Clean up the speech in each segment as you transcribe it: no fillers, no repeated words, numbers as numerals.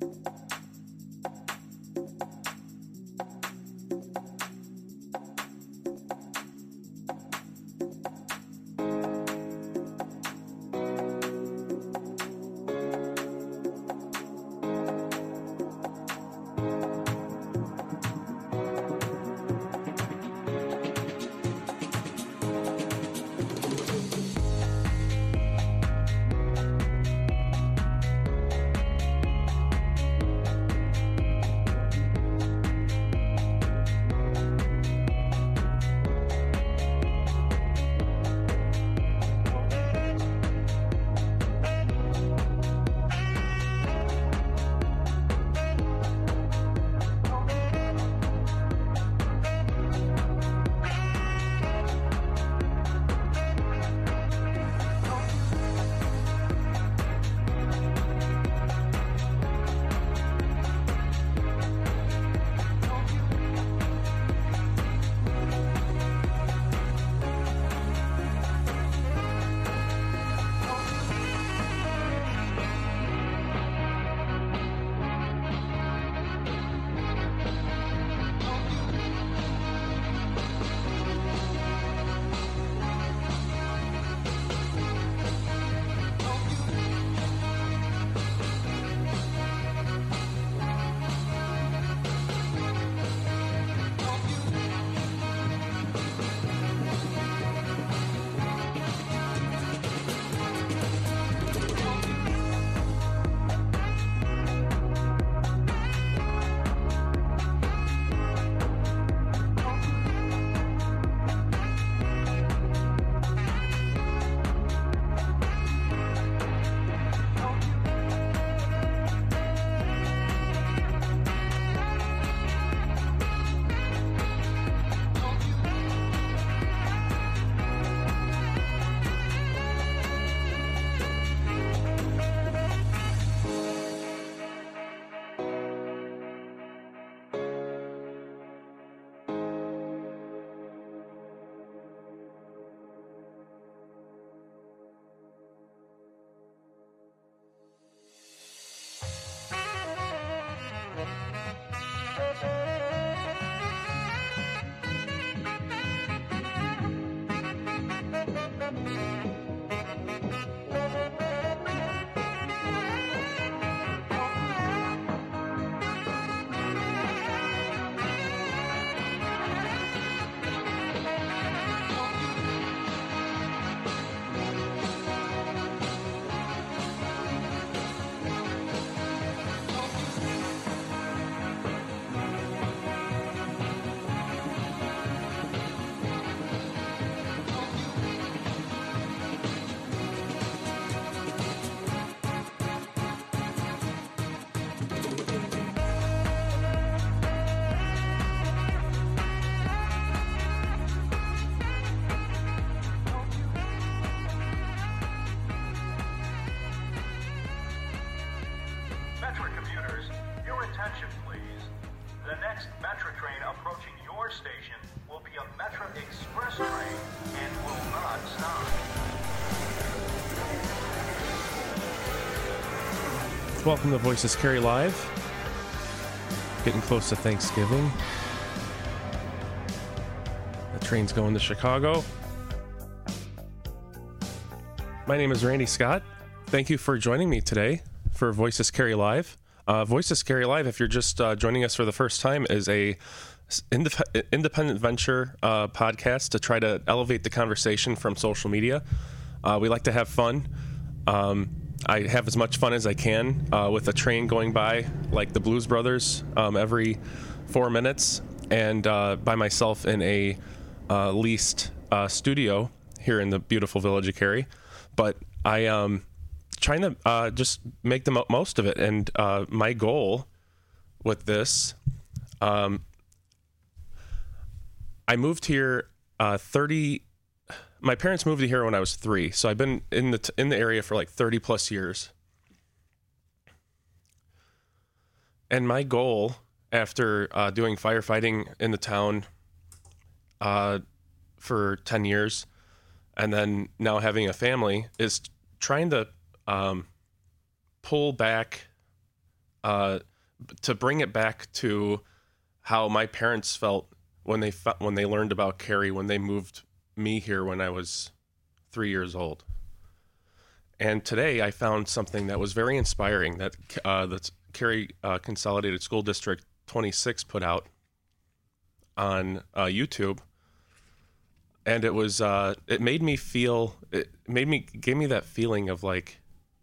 Attention, please. The next Metra train approaching your station will be a Metra Express train and will not stop. Welcome to Voices Carry Live. Getting close to Thanksgiving. The train's going to Chicago. My name is Randy Scott. Thank you for joining me today for Voices Carry Live. Voices Carry Live, if you're just joining us for the first time, is a independent venture podcast to try to elevate the conversation from social media. We like to have fun. I have as much fun as I can with a train going by, like the Blues Brothers, every 4 minutes, and by myself in a leased studio here in the beautiful village of Cary. But I trying to just make the most of it. And my goal with this, I moved here my parents moved here when I was 3, so I've been in the area for like 30 plus years. And my goal after doing firefighting in the town for 10 years, and then now having a family, is trying to pull back to bring it back to how my parents felt when they learned about Cary, when they moved me here when I was 3 years old. And today I found something that was very inspiring that the Cary Consolidated School District 26 put out on YouTube. And it was it gave me that feeling of like,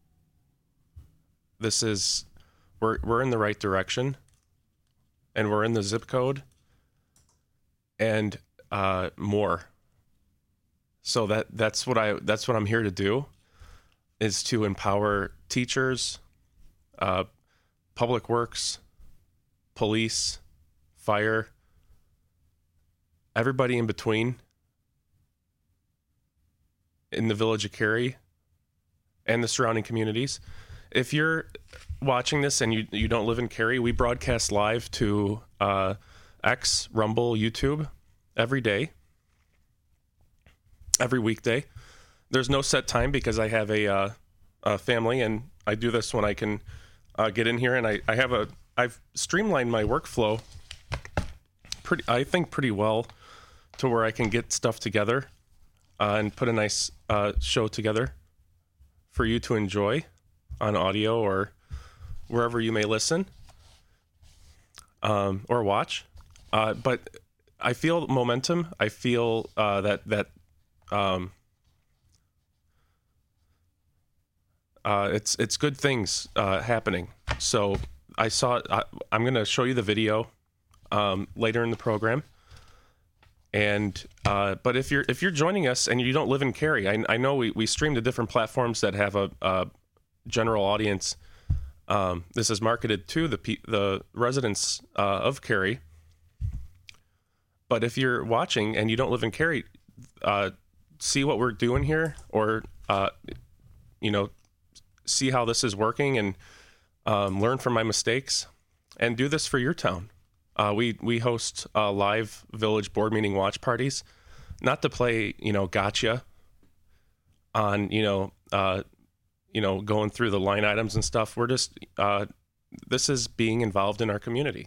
we're in the right direction, and we're in the zip code, and more. So that's what I'm here to do, is to empower teachers, public works, police, fire, everybody in between in the village of Cary and the surrounding communities. If you're watching this and you don't live in Cary, we broadcast live to X, Rumble, YouTube every day, every weekday. There's no set time because I have a family, and I do this when I can get in here. And I've streamlined my workflow pretty well to where I can get stuff together and put a nice show together for you to enjoy on audio or wherever you may listen or watch. But I feel momentum. I feel it's good things happening. So I'm going to show you the video later in the program. And but if you're joining us and you don't live in Cary, I know we stream to different platforms that have a general audience. This is marketed to the residents of Cary. But if you're watching and you don't live in Cary, see what we're doing here, or see how this is working, and learn from my mistakes, and do this for your town. We host live village board meeting watch parties, not to play gotcha on going through the line items and stuff. We're just this is being involved in our community,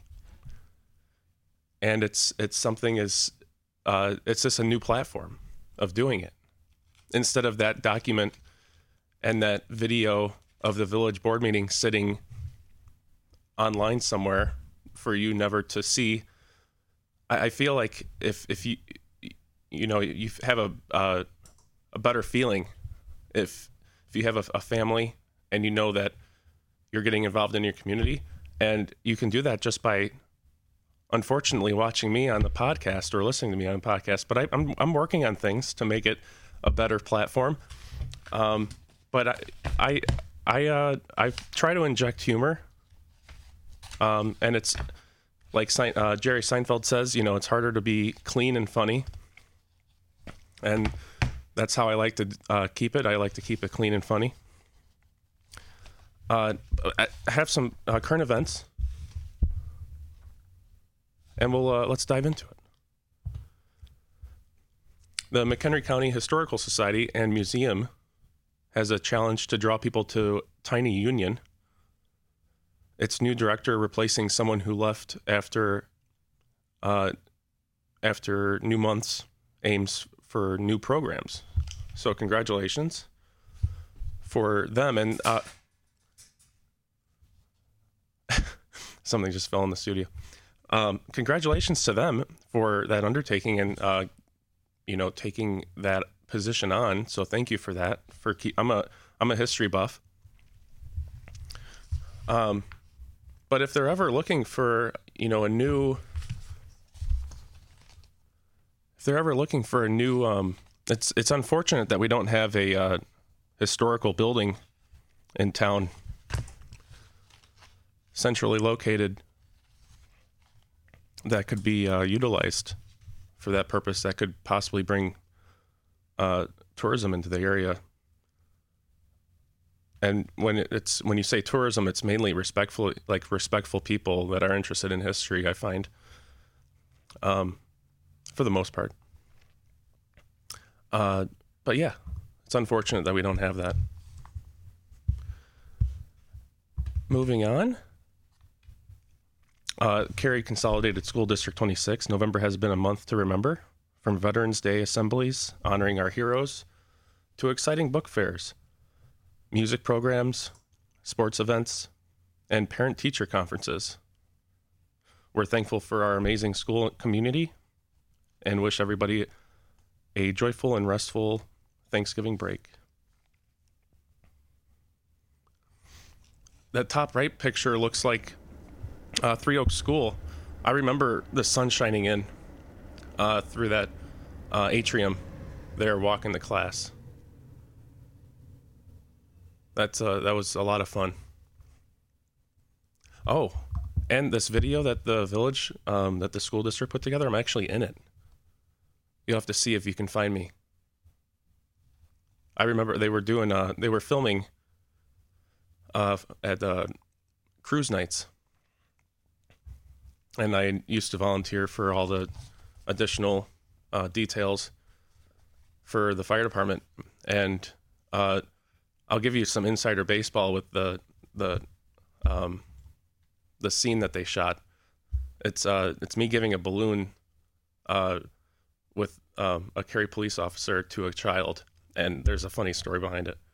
and it's something it's just a new platform of doing it, instead of that document and that video of the village board meeting sitting online somewhere for you never to see. I feel like if you have a better feeling if you have a family and you know that you're getting involved in your community, and you can do that just by, unfortunately, watching me on the podcast or listening to me on the podcast. But I'm working on things to make it a better platform. But I try to inject humor. And it's like Jerry Seinfeld says, it's harder to be clean and funny. And that's how I like to keep it. I like to keep it clean and funny. I have some current events, and let's dive into it. The McHenry County Historical Society and Museum has a challenge to draw people to Tiny Union. Its new director replacing someone who left after New Months aims for new programs. So congratulations for them. And something just fell in the studio. Congratulations to them for that undertaking and taking that position on. So thank you for that. I'm a history buff. But if they're ever looking for, a new, it's unfortunate that we don't have a historical building in town, centrally located, that could be utilized for that purpose. That could possibly bring tourism into the area. And when you say tourism, it's mainly respectful people that are interested in history, I find, for the most part. But yeah, it's unfortunate that we don't have that. Moving on, Cary Consolidated School District 26, November has been a month to remember, from Veterans Day assemblies honoring our heroes to exciting book fairs, music programs, sports events, and parent-teacher conferences. We're thankful for our amazing school community and wish everybody a joyful and restful Thanksgiving break. That top right picture looks like Three Oaks School. I remember the sun shining in through that atrium there walking the class. That was a lot of fun. Oh, and this video that the village, that the school district put together, I'm actually in it. You'll have to see if you can find me. I remember they were filming at cruise nights. And I used to volunteer for all the additional details for the fire department. And I'll give you some insider baseball with the scene that they shot. It's me giving a balloon with a Cary police officer to a child, and there's a funny story behind it.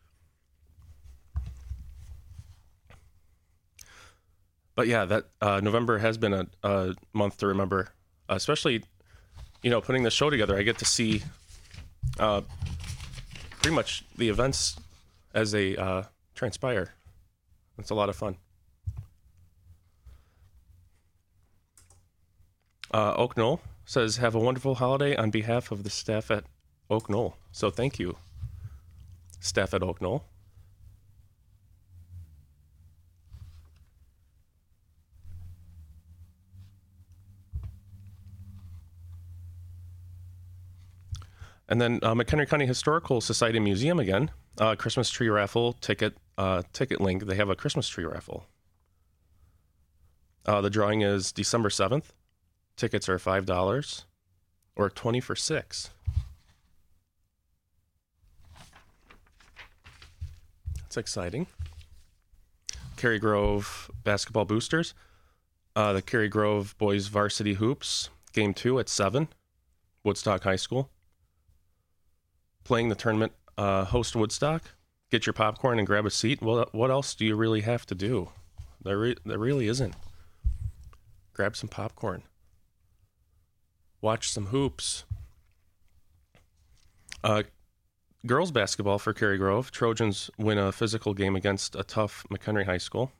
But yeah, that November has been a month to remember, especially, putting the show together. I get to see pretty much the events as they transpire. It's a lot of fun. Oak Knoll says, have a wonderful holiday on behalf of the staff at Oak Knoll. So thank you, staff at Oak Knoll. And then McHenry County Historical Society Museum again, Christmas tree raffle ticket link. They have a Christmas tree raffle. The drawing is December 7th. Tickets are $5 or $20 for 6. That's exciting. Cary Grove basketball boosters. The Cary Grove boys varsity hoops, game 2 at 7, Woodstock High School. Playing the tournament, host Woodstock. Get your popcorn and grab a seat. Well, what else do you really have to do? There really isn't. Grab some popcorn. Watch some hoops. Girls basketball for Cary Grove. Trojans win a physical game against a tough McHenry High School.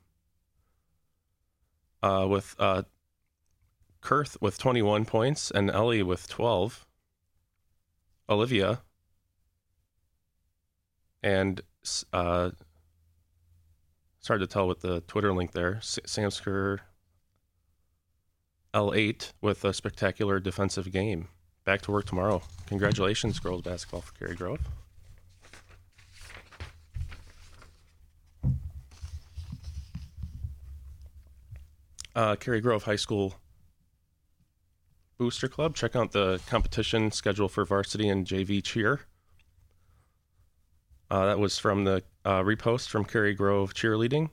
With Kurth with 21 points and Ellie with 12. Olivia and it's hard to tell with the Twitter link there. Samsker L8 with a spectacular defensive game. Back to work tomorrow. Congratulations, girls basketball for Cary Grove. Cary Grove High School Booster Club. Check out the competition schedule for varsity and JV cheer. That was from the repost from Cary Grove cheerleading.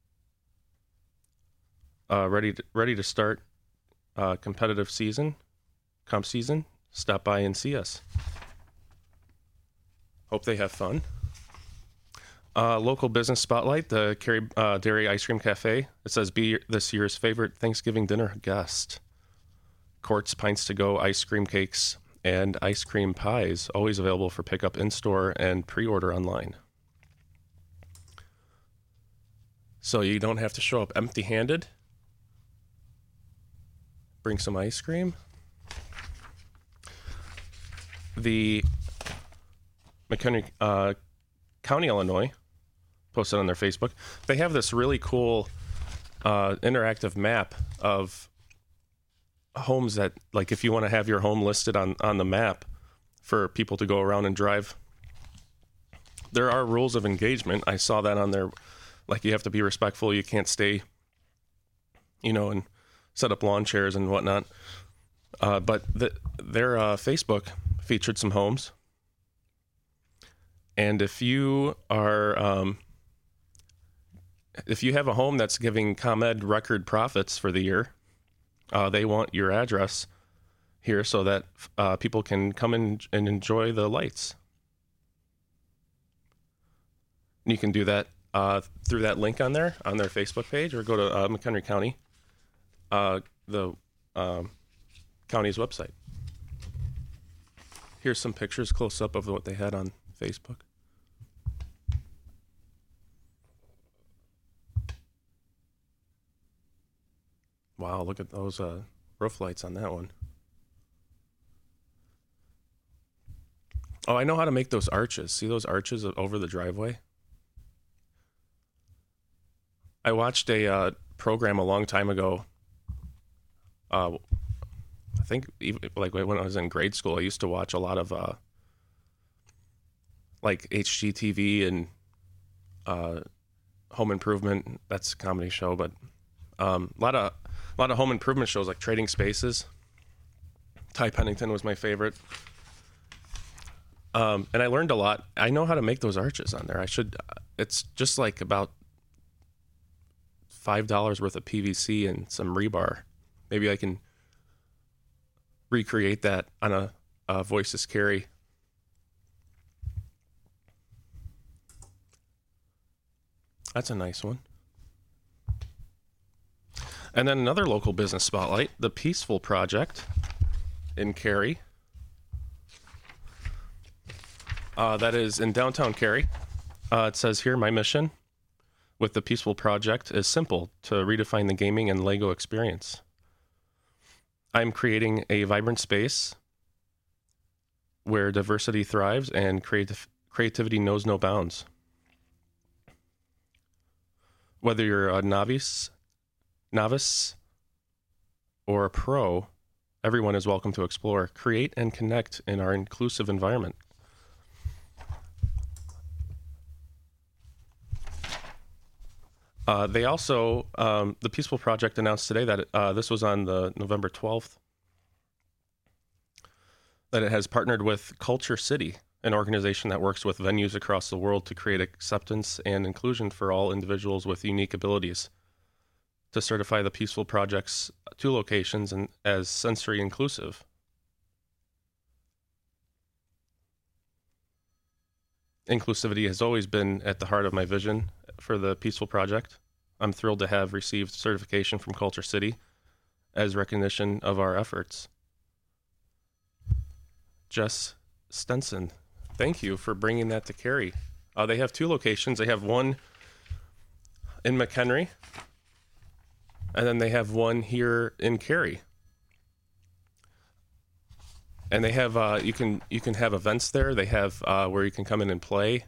Ready to start competitive comp season. Stop by and see us. Hope they have fun. Local business spotlight, the Cary Dairy Ice Cream Cafe. It says, be this year's favorite Thanksgiving dinner guest. Quarts, pints to go, ice cream cakes, and ice cream pies, always available for pickup in-store and pre-order online. So you don't have to show up empty-handed. Bring some ice cream. The McHenry County, Illinois, posted on their Facebook. They have this really cool interactive map of homes that, like, if you want to have your home listed on the map for people to go around and drive. There are rules of engagement. I saw that on there. Like, you have to be respectful. You can't stay, and set up lawn chairs and whatnot. But their Facebook featured some homes. And if you are, if you have a home that's giving ComEd record profits for the year, They want your address here so that people can come in and enjoy the lights. And you can do that through that link on their Facebook page, or go to McHenry County, the county's website. Here's some pictures close up of what they had on Facebook. Wow, look at those roof lights on that one. Oh, I know how to make those arches. See those arches over the driveway? I watched a program a long time ago. I think even, like when I was in grade school, I used to watch a lot of like HGTV and Home Improvement. That's a comedy show, but a lot of home improvement shows like Trading Spaces. Ty Pennington was my favorite. And I learned a lot. I know how to make those arches on there. It's just like about $5 worth of PVC and some rebar. Maybe I can recreate that on a Voices Carry. That's a nice one. And then another local business spotlight, the Peaceful Project in Cary. That is in downtown Cary. It says here, my mission with the Peaceful Project is simple: to redefine the gaming and Lego experience. I'm creating a vibrant space where diversity thrives and creativity knows no bounds. Whether you're a novice, or a pro, everyone is welcome to explore, create, and connect in our inclusive environment. They also, the Peaceful Project announced today that this was on the November 12th, that it has partnered with Culture City, an organization that works with venues across the world to create acceptance and inclusion for all individuals with unique abilities, to certify the Peaceful Project's 2 locations as sensory inclusive. Inclusivity has always been at the heart of my vision for the Peaceful Project. I'm thrilled to have received certification from Culture City as recognition of our efforts. Jess Stenson, thank you for bringing that to Cary. They have 2 locations. They have one in McHenry, and then they have one here in Cary. And they have you can have events there. They have where you can come in and play.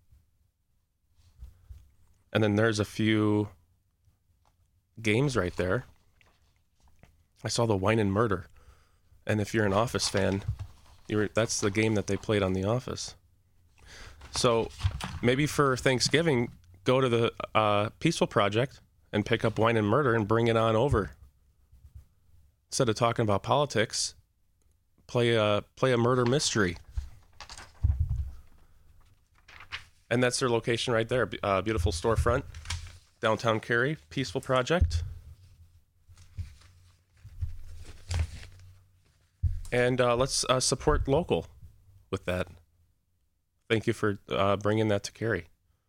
And then there's a few games right there. I saw the Wine and Murder. And if you're an Office fan, that's the game that they played on The Office. So maybe for Thanksgiving, go to the Peaceful Project and pick up Wine and Murder and bring it on over. Instead of talking about politics, play a murder mystery. And that's their location right there. Beautiful storefront, downtown Cary, Peaceful Project. And let's support local with that. Thank you for bringing that to Cary.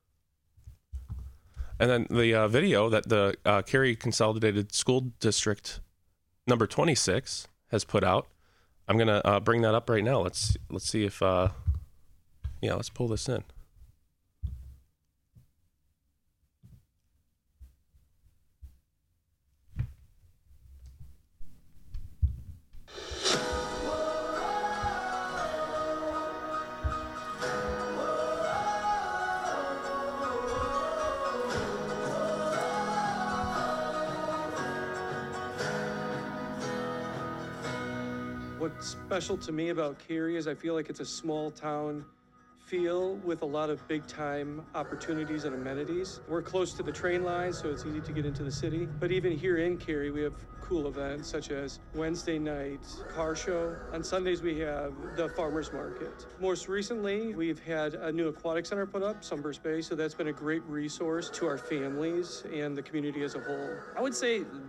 And then the video that the Cary Consolidated School District number 26 has put out. I'm gonna bring that up right now. Let's see if let's pull this in. What's special to me about Cary is I feel like it's a small town feel with a lot of big time opportunities and amenities. We're close to the train line, so it's easy to get into the city. But even here in Cary, we have cool events such as Wednesday night car show. On Sundays, we have the farmers market. Most recently, we've had a new aquatic center put up, Sunburst Bay, so that's been a great resource to our families and the community as a whole. I would say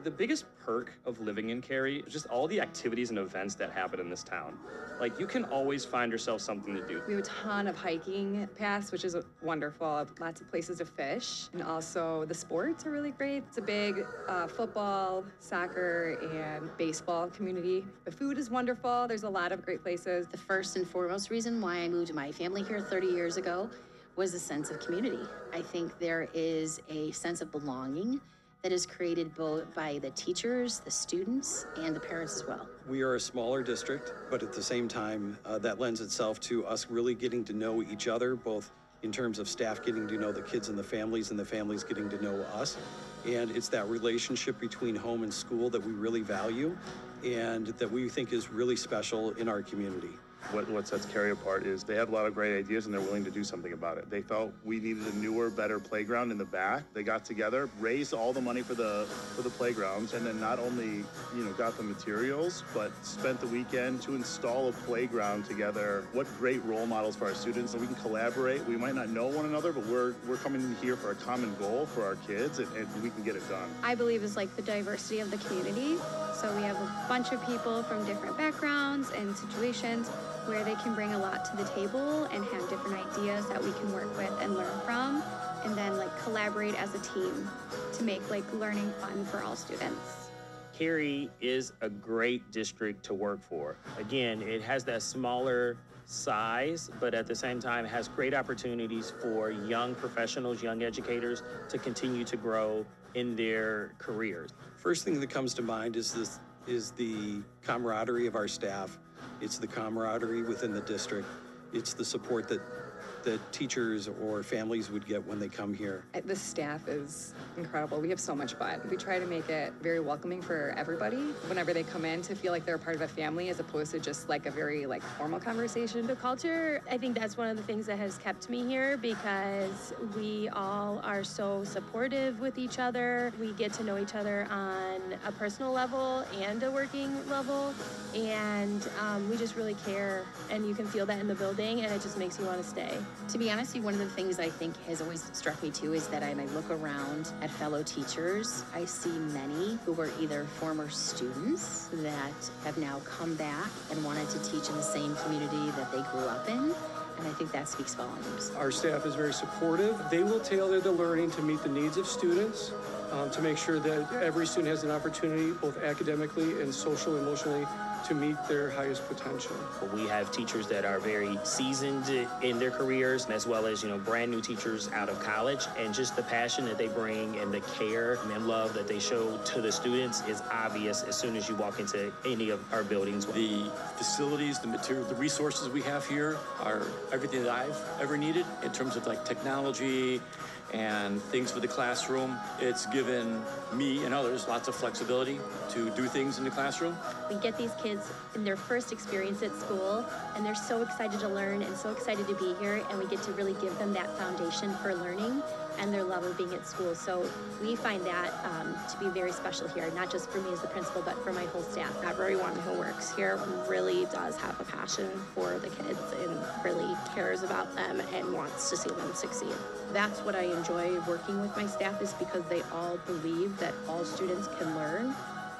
The biggest perk of living in Cary is just all the activities and events that happen in this town. Like, you can always find yourself something to do. We have a ton of hiking paths, which is wonderful. Lots of places to fish. And also the sports are really great. It's a big football, soccer, and baseball community. The food is wonderful. There's a lot of great places. The first and foremost reason why I moved my family here 30 years ago was a sense of community. I think there is a sense of belonging that is created both by the teachers, the students, and the parents as well. We are a smaller district, but at the same time, that lends itself to us really getting to know each other, both in terms of staff getting to know the kids and the families getting to know us. And it's that relationship between home and school that we really value and that we think is really special in our community. What sets Cary apart is they have a lot of great ideas and they're willing to do something about it. They felt we needed a newer, better playground in the back. They got together, raised all the money for the playgrounds, and then not only got the materials, but spent the weekend to install a playground together. What great role models for our students, so we can collaborate. We might not know one another, but we're coming in here for a common goal for our kids, and we can get it done. I believe is like the diversity of the community. So we have a bunch of people from different backgrounds and situations where they can bring a lot to the table and have different ideas that we can work with and learn from, and then like collaborate as a team to make like learning fun for all students. Cary is a great district to work for. Again, it has that smaller size, but at the same time has great opportunities for young professionals, young educators to continue to grow in their careers. First thing that comes to mind is the camaraderie of our staff. It's the camaraderie within the district. It's the support that teachers or families would get when they come here. The staff is incredible. We have so much fun. We try to make it very welcoming for everybody whenever they come in, to feel like they're a part of a family as opposed to just like a very formal conversation. The culture, I think that's one of the things that has kept me here, because we all are so supportive with each other. We get to know each other on a personal level and a working level, and we just really care, and you can feel that in the building, and it just makes you want to stay. To be honest, one of the things I think has always struck me too is that when I look around at fellow teachers, I see many who were either former students that have now come back and wanted to teach in the same community that they grew up in. And I think that speaks volumes. Our staff is very supportive. They will tailor the learning to meet the needs of students, to make sure that every student has an opportunity, both academically and social, emotionally, to meet their highest potential. We have teachers that are very seasoned in their careers, as well as, brand new teachers out of college, and just the passion that they bring and the care and love that they show to the students is obvious as soon as you walk into any of our buildings. The facilities, the material, the resources we have here are everything that I've ever needed in terms of technology and things for the classroom. It's given me and others lots of flexibility to do things in the classroom. We get these kids in their first experience at school, and they're so excited to learn and so excited to be here, and we get to really give them that foundation for learning and their love of being at school. So we find that to be very special here, not just for me as the principal, but for my whole staff. Everyone who works here really does have a passion for the kids and really cares about them and wants to see them succeed. That's what I enjoy working with my staff, is because they all believe that all students can learn.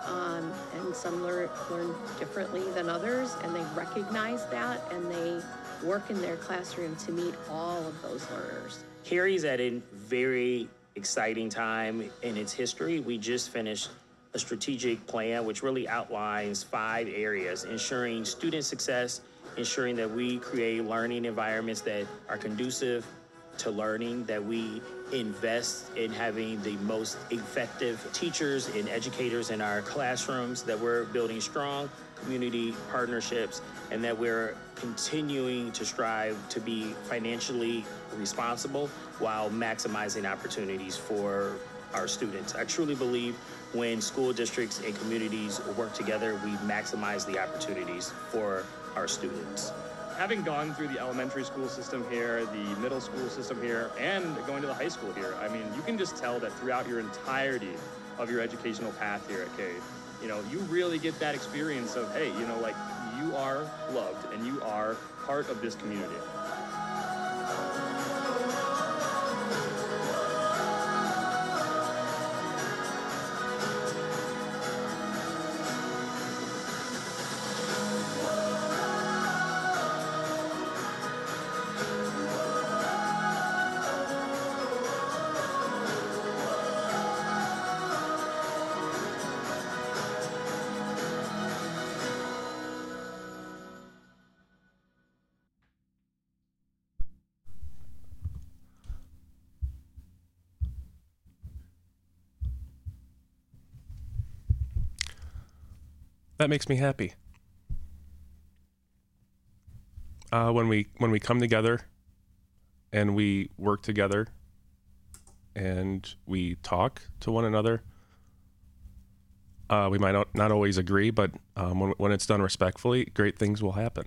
And some learn differently than others, and they recognize that, and they work in their classroom to meet all of those learners. Cary's at a very exciting time in its history. We just finished a strategic plan which really outlines 5 areas: ensuring student success, ensuring that we create learning environments that are conducive to learning, that we invest in having the most effective teachers and educators in our classrooms, that we're building strong community partnerships, and that we're continuing to strive to be financially responsible while maximizing opportunities for our students. I truly believe when school districts and communities work together, we maximize the opportunities for our students. Having gone through the elementary school system here, the middle school system here, and going to the high school here, I mean, you can just tell that throughout your entirety of your educational path here at Cary, you really get that experience of, hey, you are loved and you are part of this community. that makes me happy. When we come together and we work together and we talk to one another, we might not always agree, but when it's done respectfully, great things will happen.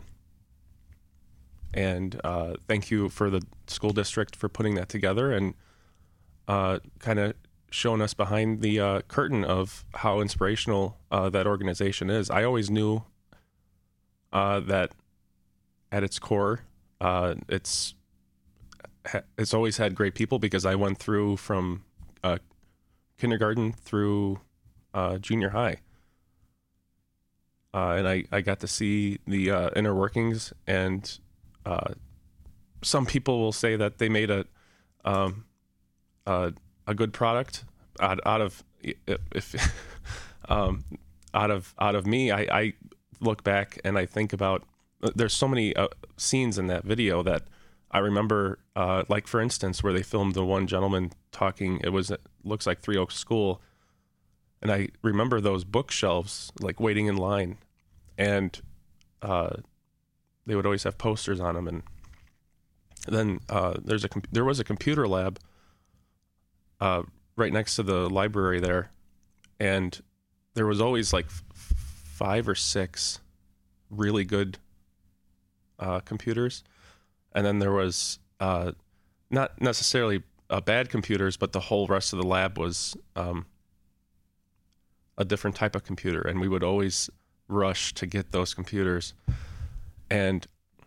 And thank you for the school district for putting that together and kind of showing us behind the curtain of how inspirational that organization is. I always knew that at its core, it's always had great people, because I went through from kindergarten through junior high. And I got to see the inner workings, and some people will say that they made a good product out of me. I look back and I think about, there's so many scenes in that video that I remember, like for instance, where they filmed the one gentleman talking. It looks like Three Oaks School. And I remember those bookshelves, like waiting in line, and they would always have posters on them. And then there was a computer lab right next to the library there, and there was always like 5 or 6 really good computers, and then there was not necessarily bad computers, but the whole rest of the lab was a different type of computer, and we would always rush to get those computers. And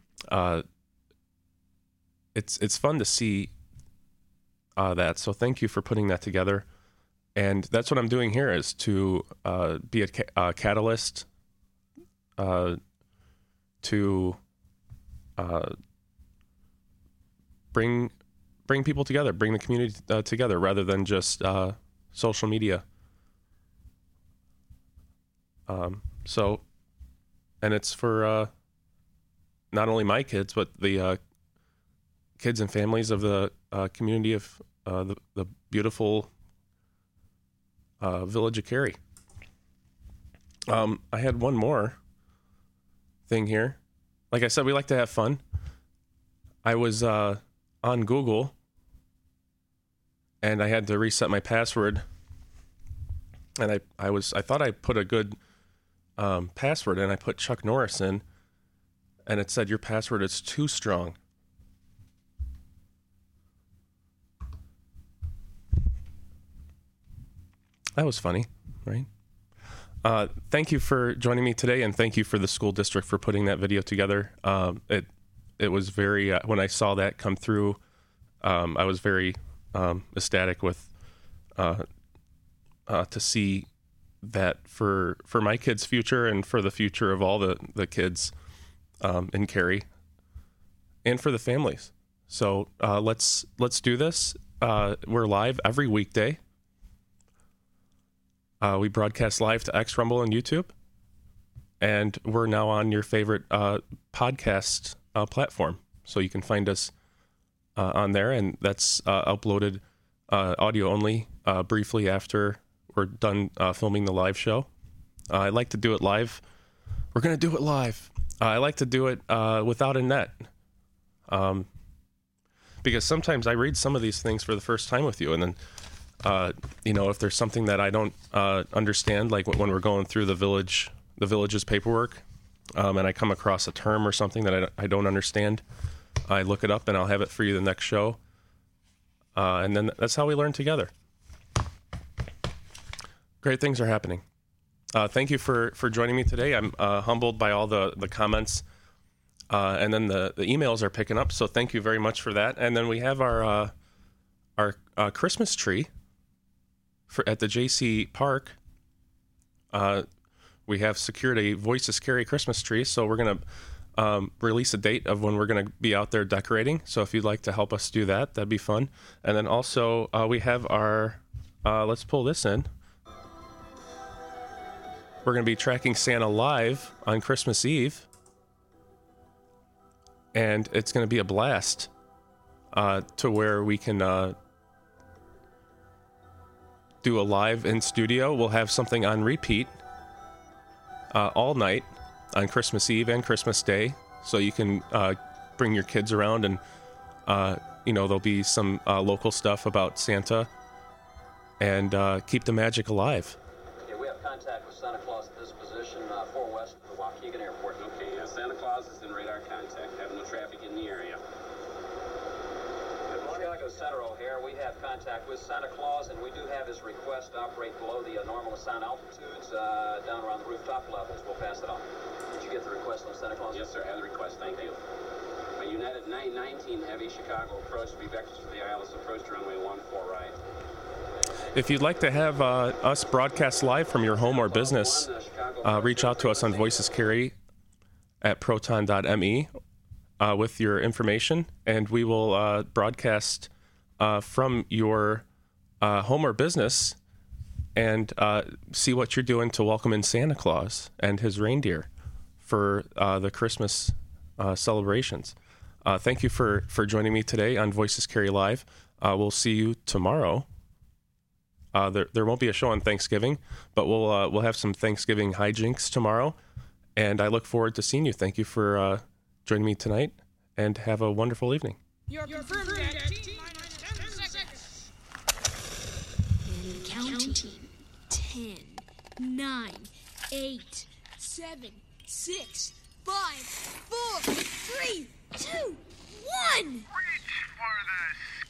it's fun to see that. So thank you for putting that together. And that's what I'm doing here, is to be a catalyst to bring people together, bring the community together, rather than just social media. And it's for not only my kids, but the kids and families of the community of the beautiful village of Cary. I had one more thing here. Like I said, we like to have fun. I was on Google, and I had to reset my password. And I thought I put a good password, and I put Chuck Norris in, and it said your password is too strong. That was funny, right? Thank you for joining me today, and thank you for the school district for putting that video together. It was very, when I saw that come through, I was very ecstatic with to see that for my kids' future, and for the future of all the kids in Cary, and for the families. So let's do this. We're live every weekday. We broadcast live to X, Rumble, and YouTube, and we're now on your favorite podcast platform. So you can find us on there, and that's uploaded audio only briefly after we're done filming the live show. I like to do it live. We're going to do it live. I like to do it without a net, because sometimes I read some of these things for the first time with you, and then if there's something that I don't understand, like when we're going through the village's paperwork, and I come across a term or something that I don't understand, I look it up and I'll have it for you the next show. And then that's how we learn together. Great things are happening. Thank you for joining me today. I'm humbled by all the comments, and then the emails are picking up. So thank you very much for that. And then we have our Christmas tree at the JC Park. We have secured a Voices Cary Christmas tree, so we're going to release a date of when we're going to be out there decorating. So if you'd like to help us do that, that'd be fun. And then also we have our, let's pull this in. We're going to be tracking Santa live on Christmas Eve, and it's going to be a blast to where we can do a live in studio. We'll have something on repeat all night on Christmas Eve and Christmas Day, so you can bring your kids around, and there'll be some local stuff about Santa, and keep the magic alive. Okay, we have contact with Santa Claus at this position, 4 west of the Waukegan Airport. Okay, Santa Claus is in radar contact. Have no traffic in the area. Chicago Center O'Hare, we have contact with Santa Claus, and we do have his request to operate below the normal sound altitudes down around the rooftop levels. We'll pass it on. Did you get the request on Santa Claus? Yes, sir. I have the request. Thank you. A United 919 Heavy Chicago approach to be vectors for the ILS approach to runway 14 right. If you'd like to have us broadcast live from your home or business, reach out to us on Voices Carry at proton.me with your information, and we will broadcast from your home or business and see what you're doing to welcome in Santa Claus and his reindeer for the Christmas celebrations. Thank you for joining me today on Voices Carry Live. We'll see you tomorrow. There won't be a show on Thanksgiving, but we'll have some Thanksgiving hijinks tomorrow, and I look forward to seeing you. Thank you for joining me tonight, and have a wonderful evening. You're confirmed at T-minus 10 seconds. And counting. 10, 9, 8, 7, 6, 5, 4, 3, 2, 1. Reach for the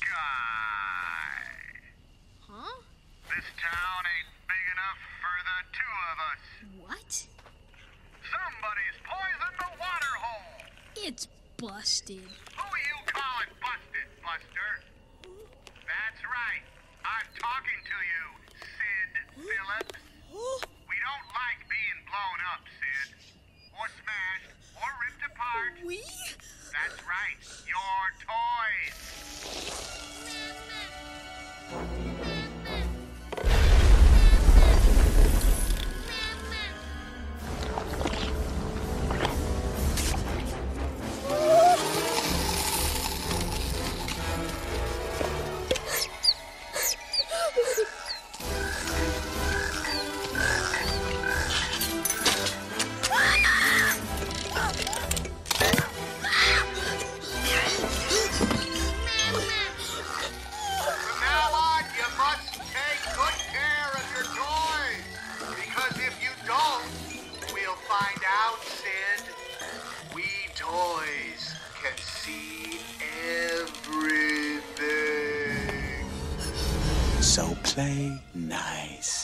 sky. Huh? This town ain't big enough for the two of us. What? Somebody's poisoned the water hole. It's busted. Who are you calling busted, Buster? That's right. I'm talking to you, Sid Phillips. We don't like being blown up, Sid. Or smashed, or ripped apart. We? That's right. Your toys. So play nice.